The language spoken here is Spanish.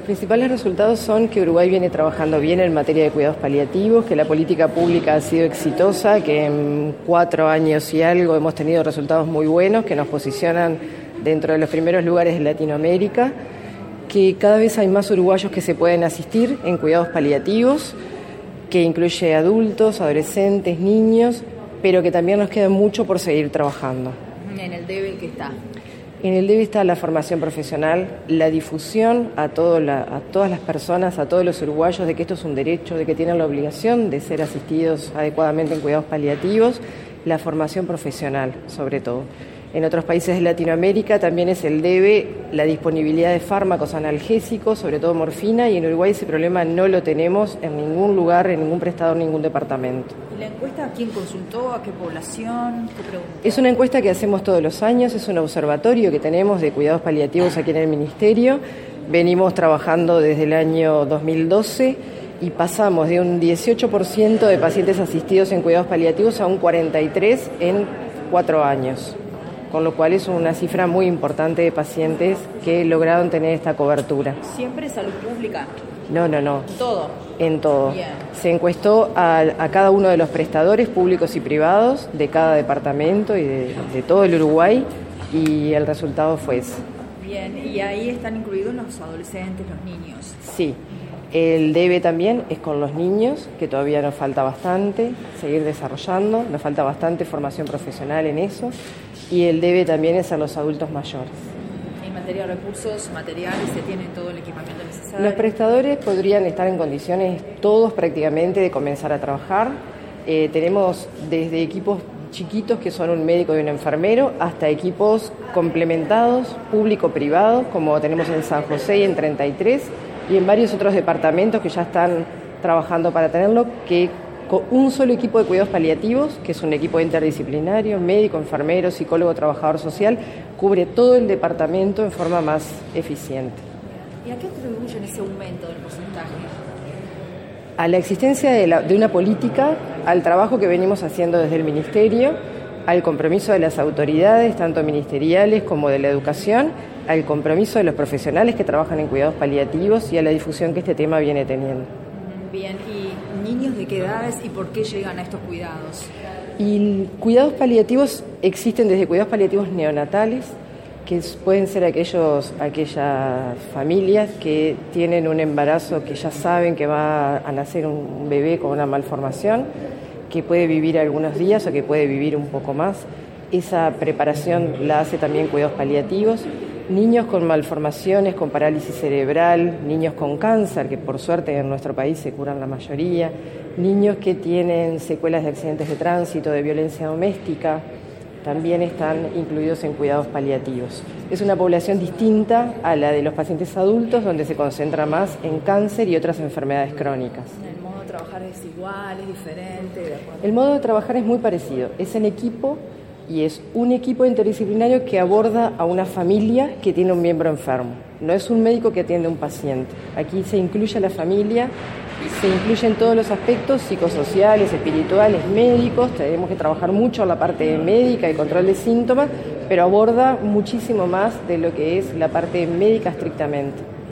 principales resultados son que Uruguay viene trabajando bien en materia de cuidados paliativos, que la política pública ha sido exitosa, que en 4 años y algo hemos tenido resultados muy buenos que nos posicionan dentro de los primeros lugares de Latinoamérica, que cada vez hay más uruguayos que se pueden asistir en cuidados paliativos, que incluye adultos, adolescentes, niños, pero que también nos queda mucho por seguir trabajando. ¿En el DEVE qué está? En el DEVE está la formación profesional, la difusión a todas las personas, a todos los uruguayos, de que esto es un derecho, de que tienen la obligación de ser asistidos adecuadamente en cuidados paliativos, la formación profesional, sobre todo. En otros países de Latinoamérica también es el DEVE la disponibilidad de fármacos analgésicos, sobre todo morfina, y en Uruguay ese problema no lo tenemos en ningún lugar, en ningún prestador, en ningún departamento. ¿Y la encuesta a quién consultó? ¿A qué población? ¿Qué pregunta? Es una encuesta que hacemos todos los años, es un observatorio que tenemos de cuidados paliativos aquí en el Ministerio. Venimos trabajando desde el año 2012 y pasamos de un 18% de pacientes asistidos en cuidados paliativos a un 43% en 4 años. Con lo cual es una cifra muy importante de pacientes que lograron tener esta cobertura. ¿Siempre salud pública? No. ¿Todo? En todo. Bien. Se encuestó a cada uno de los prestadores públicos y privados de cada departamento y de todo el Uruguay, y el resultado fue ese. Bien, y ahí están incluidos los adolescentes, los niños. Sí. El DEVE también es con los niños, que todavía nos falta bastante seguir desarrollando, nos falta bastante formación profesional en eso, y el DEVE también es a los adultos mayores. En materia de recursos materiales, ¿se tiene todo el equipamiento necesario? Los prestadores podrían estar en condiciones todos prácticamente de comenzar a trabajar. Tenemos desde equipos chiquitos que son un médico y un enfermero hasta equipos complementados, público-privados, como tenemos en San José y en 33, y en varios otros departamentos que ya están trabajando para tenerlo, que con un solo equipo de cuidados paliativos, que es un equipo interdisciplinario, médico, enfermero, psicólogo, trabajador social, cubre todo el departamento en forma más eficiente. ¿Y a qué atribuyen ese aumento del porcentaje? A la existencia de una política, al trabajo que venimos haciendo desde el Ministerio, al compromiso de las autoridades, tanto ministeriales como de la educación, al compromiso de los profesionales que trabajan en cuidados paliativos y a la difusión que este tema viene teniendo. Bien, ¿y niños de qué edades y por qué llegan a estos cuidados? Y cuidados paliativos existen desde cuidados paliativos neonatales, que pueden ser aquellas familias que tienen un embarazo que ya saben que va a nacer un bebé con una malformación, que puede vivir algunos días o que puede vivir un poco más. Esa preparación la hace también cuidados paliativos. Niños con malformaciones, con parálisis cerebral, niños con cáncer, que por suerte en nuestro país se curan la mayoría, niños que tienen secuelas de accidentes de tránsito, de violencia doméstica, también están incluidos en cuidados paliativos. Es una población distinta a la de los pacientes adultos, donde se concentra más en cáncer y otras enfermedades crónicas. ¿El modo de trabajar es igual, es diferente? El modo de trabajar es muy parecido, es en equipo y es un equipo interdisciplinario que aborda a una familia que tiene un miembro enfermo. No es un médico que atiende a un paciente. Aquí se incluye a la familia, se incluyen todos los aspectos psicosociales, espirituales, médicos. Tenemos que trabajar mucho en la parte médica y control de síntomas, pero aborda muchísimo más de lo que es la parte médica estrictamente.